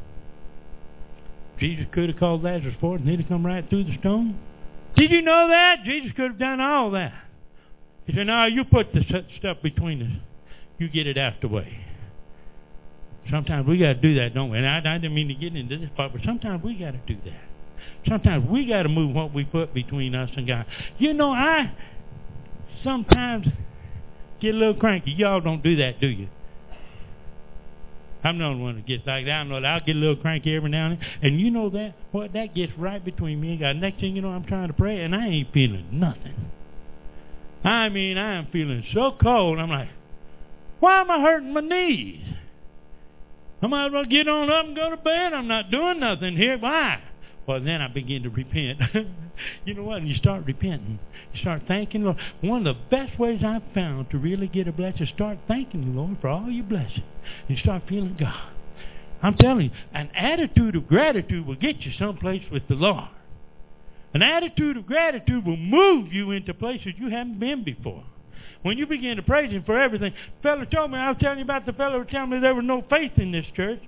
Jesus could have called Lazarus forth and he'd have come right through the stone? Did you know that? Jesus could have done all that. He said, no, you put the stuff between us. You get it out the way. Sometimes we got to do that, don't we? And I, I didn't mean to get into this part, but sometimes we got to do that. Sometimes we got to move what we put between us and God. You know, I sometimes get a little cranky. Y'all don't do that, do you? I'm the only one that gets like that. I know that I'll get a little cranky every now and then. And you know that? What? That gets right between me and God. Next thing you know, I'm trying to pray, and I ain't feeling nothing. I mean, I am feeling so cold. I'm like, why am I hurting my knees? I might as well get on up and go to bed. I'm not doing nothing here. Why? Well, then I begin to repent. You know what? When you start repenting, you start thanking the Lord. One of the best ways I've found to really get a blessing is start thanking the Lord for all your blessings. And start feeling God. I'm telling you, an attitude of gratitude will get you someplace with the Lord. An attitude of gratitude will move you into places you haven't been before. When you begin to praise Him for everything. The fellow told me, I was telling you about the fellow who was telling me there was no faith in this church.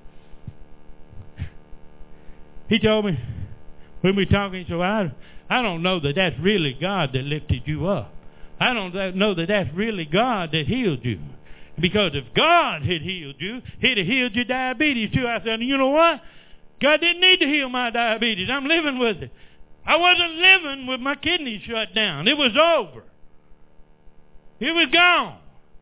He told me, when we were talking, he said, well, I, I don't know that that's really God that lifted you up. I don't know that that's really God that healed you. Because if God had healed you, He'd have healed your diabetes too. I said, you know what? God didn't need to heal my diabetes. I'm living with it. I wasn't living with my kidneys shut down. It was over. It was gone.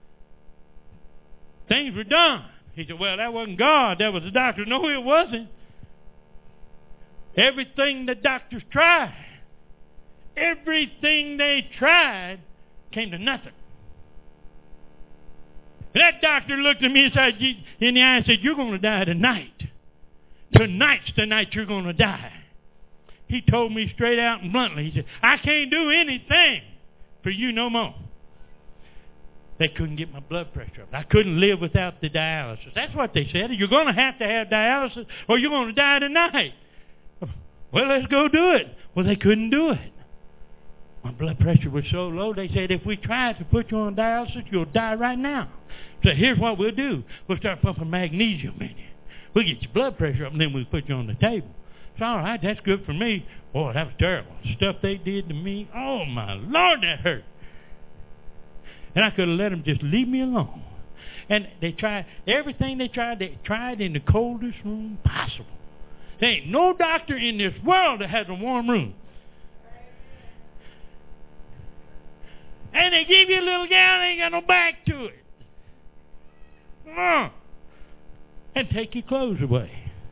Things were done. He said, well, that wasn't God. That was the doctor. No, it wasn't. Everything the doctors tried, everything they tried came to nothing. That doctor looked at me inside in the eye and said, you're going to die tonight. Tonight's the night you're going to die. He told me straight out and bluntly, he said, I can't do anything for you no more. They couldn't get my blood pressure up. I couldn't live without the dialysis. That's what they said. You're going to have to have dialysis or you're going to die tonight. Well, let's go do it. Well, they couldn't do it. My blood pressure was so low, they said, if we tried to put you on dialysis, you'll die right now. So here's what we'll do. We'll start pumping magnesium in you. We'll get your blood pressure up, and then we'll put you on the table. It's all right. That's good for me. Boy, that was terrible. The stuff they did to me, oh, my Lord, that hurt. And I could have let them just leave me alone. And they tried, everything they tried, they tried in the coldest room possible. There ain't no doctor in this world that has a warm room. And they give you a little gown, ain't got no back to it. Uh, and take your clothes away.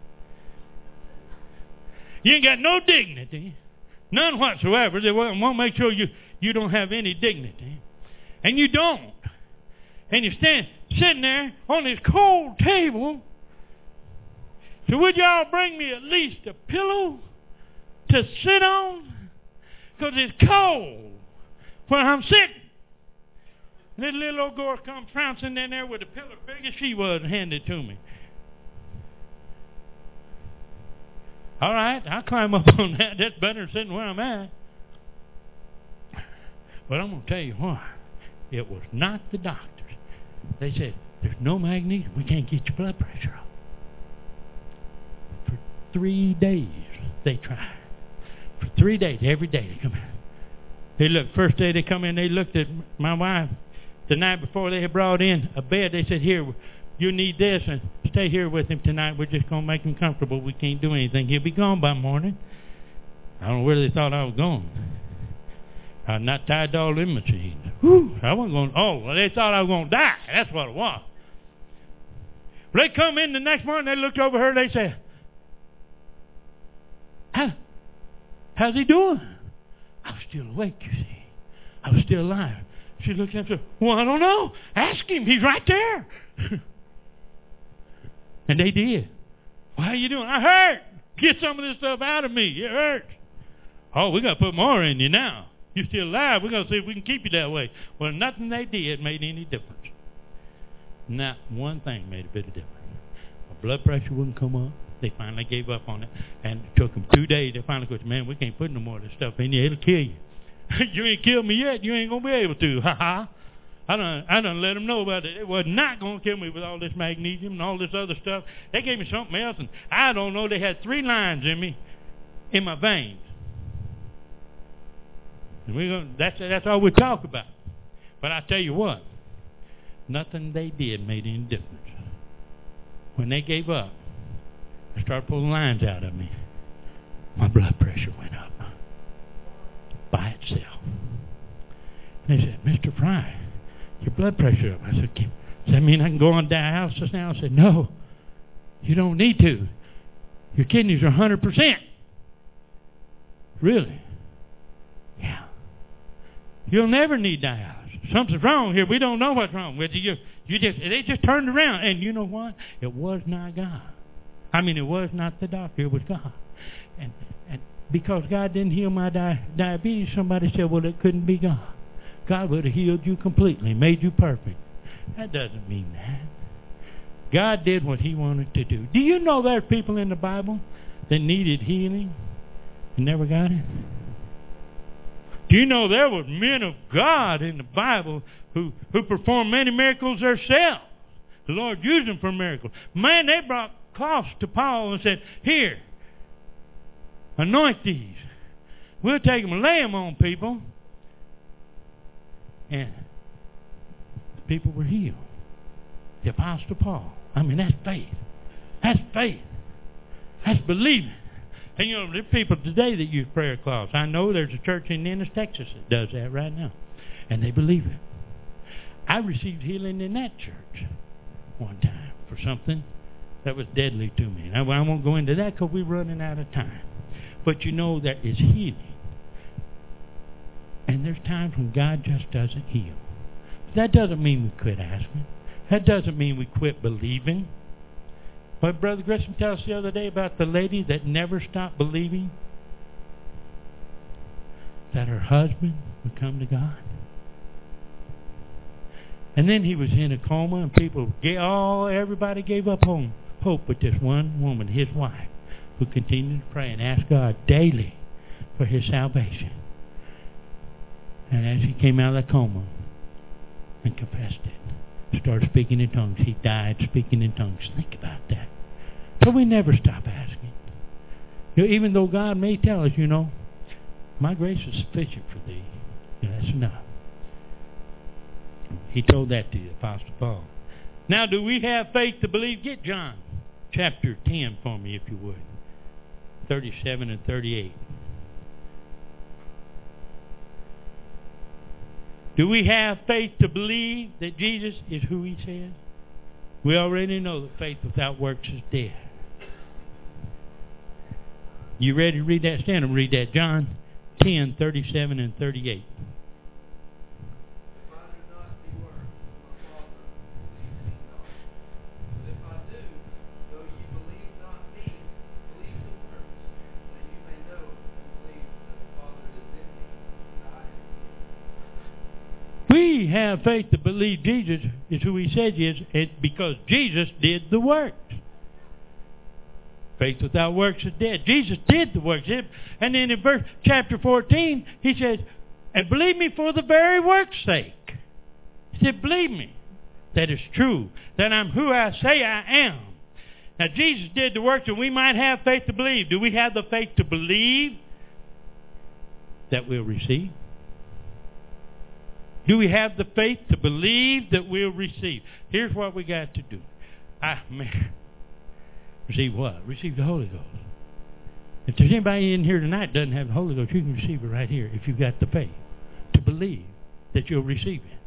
You ain't got no dignity. None whatsoever. They won't, won't make sure you, you don't have any dignity. And you don't. And you stand sitting there on this cold table. So would y'all bring me at least a pillow to sit on? Because it's cold where I'm sitting. This little old girl comes trouncing in there with a pillow big as she was and handed it to me. All right, I'll climb up on that. That's better than sitting where I'm at. But I'm going to tell you what. It was not the doctors. They said, there's no magnesium. We can't get your blood pressure up. For three days, they tried. For three days, every day they come in. They looked, first day they come in, they looked at my wife. The night before they had brought in a bed, they said, here, you need this, and stay here with him tonight. We're just going to make him comfortable. We can't do anything. He'll be gone by morning. I don't know where they thought I was going. I'm not tied to all them machines. Whew, I wasn't going, oh, well, they thought I was going to die. That's what it was. Well, they come in the next morning, they looked over her, they said, How, how's he doing? I was still awake, you see. I was still alive. She looked at him and said, well, I don't know. Ask him. He's right there. And they did. Well, how you doing? I hurt. Get some of this stuff out of me. It hurts. Oh, we got to put more in you now. You're still alive. We're going to see if we can keep you that way. Well, nothing they did made any difference. Not one thing made a bit of difference. My blood pressure wouldn't come up. They finally gave up on it. And it took them two days. They finally said, man, we can't put no more of this stuff in you. It'll kill you. You ain't killed me yet. You ain't going to be able to. Ha ha. I done, I done let them know about it. It was not going to kill me with all this magnesium and all this other stuff. They gave me something else, and I don't know. They had three lines in me, in my veins. And we're gonna, that's, that's all we talk about. But I tell you what, nothing they did made any difference. When they gave up, they started pulling lines out of me. My blood pressure went up by itself. And they said, Mister Fry, your blood pressure up. I said, does that mean I can go on dialysis now? I said, no, you don't need to. Your kidneys are one hundred percent. Really? Yeah. You'll never need dialysis. Something's wrong here. We don't know what's wrong with you. You just, they just turned around. And you know what? It was not God. I mean, it was not the doctor. It was God. And, and because God didn't heal my di- diabetes, somebody said, well, it couldn't be God. God would have healed you completely, made you perfect. That doesn't mean that. God did what he wanted to do. Do you know there are people in the Bible that needed healing and never got it? Do you know there were men of God in the Bible who, who performed many miracles themselves? The Lord used them for miracles. Man, they brought cloths to Paul and said, here, anoint these. We'll take them and lay them on people. And the people were healed. The Apostle Paul. I mean, that's faith. That's faith. That's believing. And you know, there are people today that use prayer cloths. I know there's a church in Ennis, Texas that does that right now. And they believe it. I received healing in that church one time for something that was deadly to me. And I, I won't go into that because we're running out of time. But you know, there is healing. And there's times when God just doesn't heal. That doesn't mean we quit asking. That doesn't mean we quit believing. But Brother Grissom tells us the other day about the lady that never stopped believing that her husband would come to God. And then he was in a coma, and people, all everybody gave up hope, hope but this one woman, his wife, who continued to pray and ask God daily for his salvation. And as he came out of that coma and confessed it, started speaking in tongues, he died speaking in tongues. Think about that. So we never stop asking. You know, even though God may tell us, you know, my grace is sufficient for thee. You know, that's enough. He told that to the Apostle Paul. Now, do we have faith to believe? Get John chapter ten for me, if you would. thirty-seven and thirty-eight. Do we have faith to believe that Jesus is who he says? We already know that faith without works is dead. You ready to read that? Stand and read that. John ten, thirty-seven and thirty-eight. If I do not do works of my Father, believe me not. But if I do, though ye believe not me, believe the works, that you may know and believe that the Father is in me, and I am in him. We have faith to believe Jesus is who he says he is, it, because Jesus did the works. Faith without works is dead. Jesus did the works. And then in verse chapter fourteen, he says, and believe me for the very work's sake. He said, believe me that it's true, that I'm who I say I am. Now, Jesus did the works, and we might have faith to believe. Do we have the faith to believe that we'll receive? Do we have the faith to believe that we'll receive? Here's what we got to do. I, man, receive what? Receive the Holy Ghost. If there's anybody in here tonight that doesn't have the Holy Ghost, you can receive it right here if you've got the faith to believe that you'll receive it.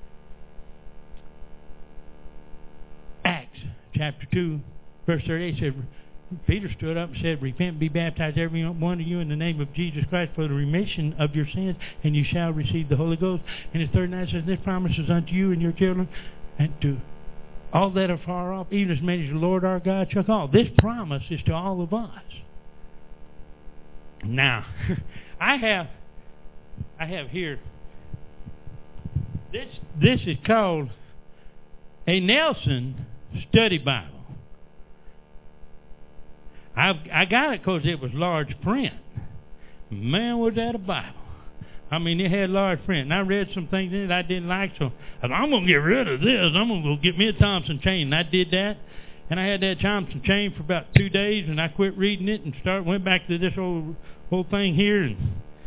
Acts chapter two, verse thirty-eight said, Peter stood up and said, repent and be baptized every one of you in the name of Jesus Christ for the remission of your sins, and you shall receive the Holy Ghost. And his third night says, this promise is unto you and your children, and to all that are far off, even as many as the Lord our God shall call. This promise is to all of us. Now, I have, I have here, this, this is called a Nelson Study Bible. I've, I got it because it was large print. Man, was that a Bible. I mean, it had large print. And I read some things in it I didn't like, so I said, I'm going to get rid of this. I'm going to go get me a Thompson chain. And I did that. And I had that Thompson chain for about two days, and I quit reading it and start went back to this whole, whole thing here. And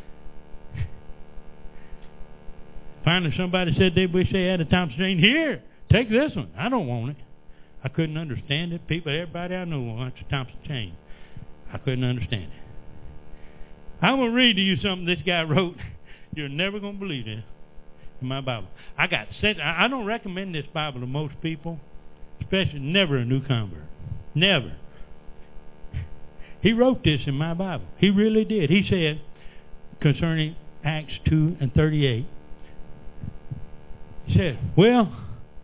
finally somebody said they wish they had a Thompson chain. Here, take this one. I don't want it. I couldn't understand it. People, everybody I know wants a Thompson chain. I couldn't understand it. I'm going to read to you something this guy wrote. You're never going to believe this in my Bible. I got sent. I don't recommend this Bible to most people, especially never a new convert. Never. He wrote this in my Bible. He really did. He said concerning Acts two and thirty-eight, he said, well,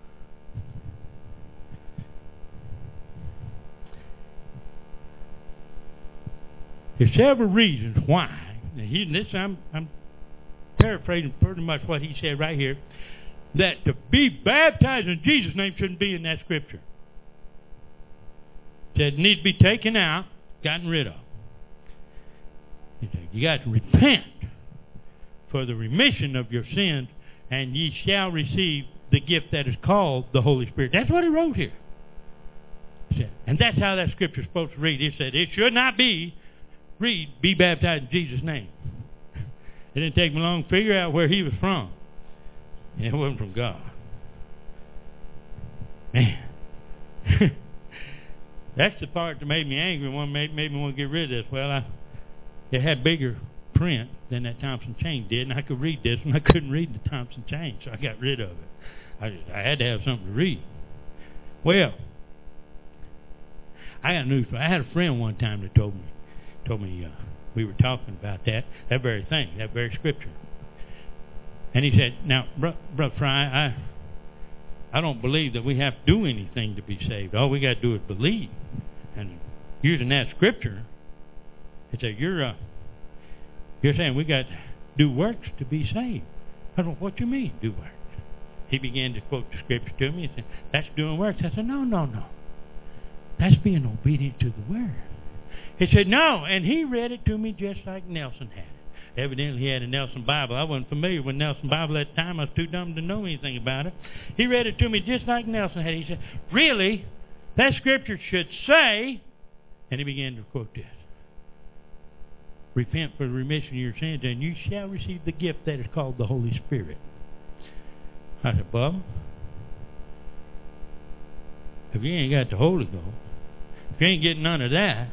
there's several reasons why. Now, he, this I'm, I'm paraphrasing pretty much what he said right here, that to be baptized in Jesus' name shouldn't be in that scripture. He said it needs to be taken out, gotten rid of. He said, you got to repent for the remission of your sins, and ye shall receive the gift that is called the Holy Spirit. That's what he wrote here. He said, and that's how that scripture is supposed to read. He said it should not be read, be baptized in Jesus' name. It didn't take me long to figure out where he was from. It wasn't from God. Man. That's the part that made me angry. One made, made me want to get rid of this. Well, I, it had bigger print than that Thompson chain did, and I could read this, and I couldn't read the Thompson chain, so I got rid of it. I, just, I had to have something to read. Well, I got news for you. I had a friend one time that told me, told me uh, we were talking about that, that very thing, that very scripture. And he said, now, Brother Bro Fry, I, I don't believe that we have to do anything to be saved. All we got to do is believe. And using that scripture, he said, you're, uh, you're saying we got to do works to be saved. I don't know, what you mean, do works? He began to quote the scripture to me and said, that's doing works. I said, no, no, no. That's being obedient to the word. He said, no, and he read it to me just like Nelson had it. Evidently, he had a Nelson Bible. I wasn't familiar with Nelson Bible at the time. I was too dumb to know anything about it. He read it to me just like Nelson had it. He said, really, that scripture should say, and he began to quote this, repent for the remission of your sins, and you shall receive the gift that is called the Holy Spirit. I said, Bubba, if you ain't got the Holy Ghost, if you ain't getting none of that,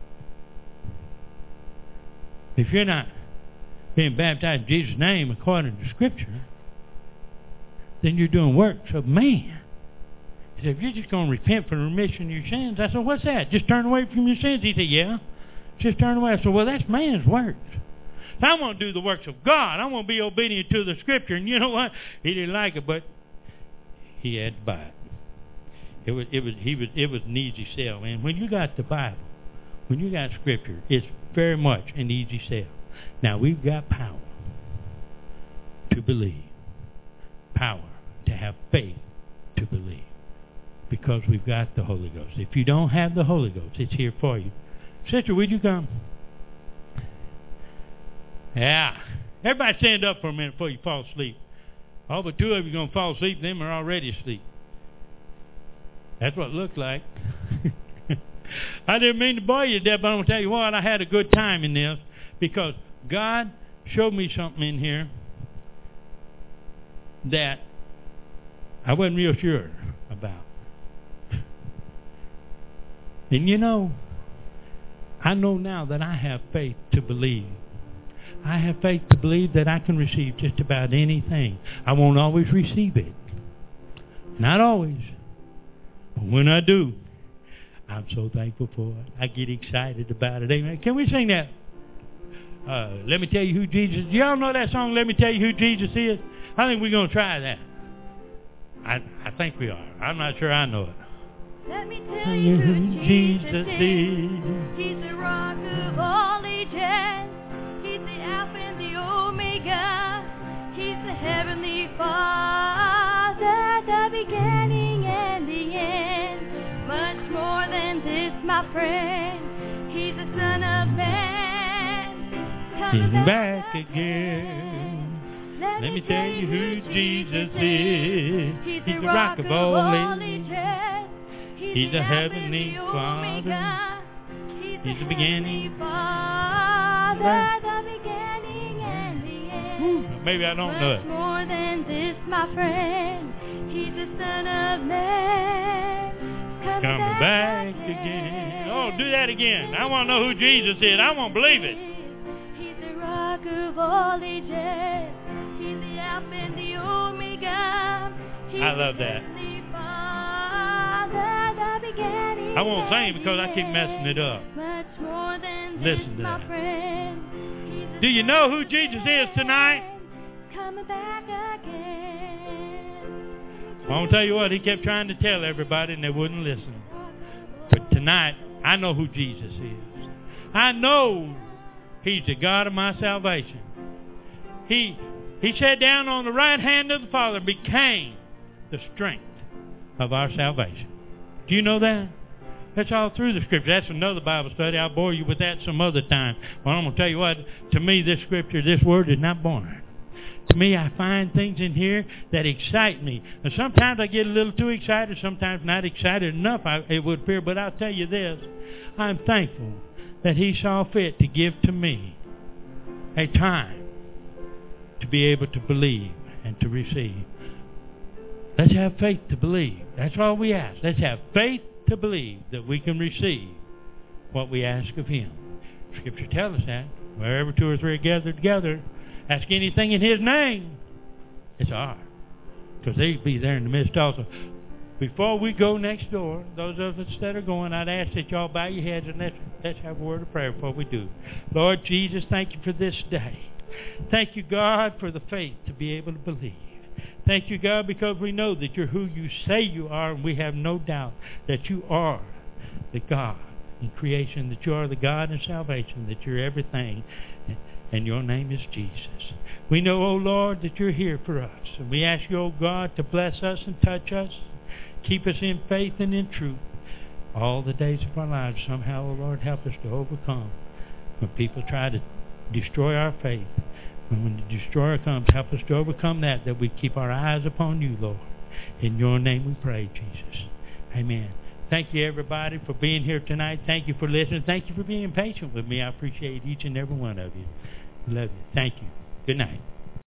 if you're not being baptized in Jesus' name according to Scripture, then you're doing works of man. He said, if you're just going to repent for the remission of your sins, I said, what's that? Just turn away from your sins? He said, yeah, just turn away. I said, well, that's man's works. So I'm going to do the works of God. I'm going to be obedient to the Scripture. And you know what? He didn't like it, but he had to buy it. It was, it was, he was, it was an easy sell. And when you got the Bible, when you got Scripture, it's very much an easy sell. Now, we've got power to believe. Power to have faith to believe. Because we've got the Holy Ghost. If you don't have the Holy Ghost, it's here for you. Sister, would you come? Yeah. Everybody stand up for a minute before you fall asleep. All but two of you are going to fall asleep. Them are already asleep. That's what it looked like. I didn't mean to bore you to death, but I'm going to tell you what, I had a good time in this because God showed me something in here that I wasn't real sure about. And you know, I know now that I have faith to believe. I have faith to believe that I can receive just about anything. I won't always receive it. Not always. But when I do, I'm so thankful for it. I get excited about it. Amen. Can we sing that? Uh, let me tell you who Jesus is. Do y'all know that song, Let Me Tell You Who Jesus Is? I think we're going to try that. I, I think we are. I'm not sure I know it. Let me tell you who Jesus is. He's the rock of all ages. He's the Alpha and the Omega. He's the Heavenly Father, the beginning and the end. Much more than this, my friend. He's the Son of Man, He's back again. Let me tell you who Jesus is. He's the rock of all ages. He's the heavenly Father. He's the beginning. Father, the beginning and the end. Maybe I don't know it. Much more than this, my friend. He's the Son of Man. Coming, Coming back, back again. Oh, do that again. I want to know who Jesus is. I want to believe it. He's the rock of all ages. He's the Alpha and the Omega. He's I love that. The Father, the beginning. I won't sing because I keep messing it up. Much more than Listen this, to my that. friend. Do you know who Jesus is tonight? Coming back again. I want to tell you what, he kept trying to tell everybody and they wouldn't listen. But tonight, I know who Jesus is. I know he's the God of my salvation. He he sat down on the right hand of the Father and became the strength of our salvation. Do you know that? That's all through the Scripture. That's another Bible study. I'll bore you with that some other time. But I'm going to tell you what, to me, this Scripture, this Word is not boring. To me, I find things in here that excite me. And sometimes I get a little too excited, sometimes not excited enough, I, it would appear. But I'll tell you this, I'm thankful that he saw fit to give to me a time to be able to believe and to receive. Let's have faith to believe. That's all we ask. Let's have faith to believe that we can receive what we ask of him. Scripture tells us that. Wherever two or three are gathered together, ask anything in his name, it's ours. Because they'll be there in the midst also. Before we go next door, those of us that are going, I'd ask that y'all bow your heads and let's, let's have a word of prayer before we do. Lord Jesus, thank you for this day. Thank you, God, for the faith to be able to believe. Thank you, God, because we know that you're who you say you are, and we have no doubt that you are the God in creation, that you are the God in salvation, that you're everything, and your name is Jesus. We know, oh Lord, that you're here for us, and we ask you, oh God, to bless us and touch us, keep us in faith and in truth all the days of our lives. Somehow, oh Lord, help us to overcome when people try to destroy our faith. And when the destroyer comes, help us to overcome that, that we keep our eyes upon you, Lord. In your name we pray, Jesus. Amen. Thank you, everybody, for being here tonight. Thank you for listening. Thank you for being patient with me. I appreciate each and every one of you. Love you. Thank you. Good night.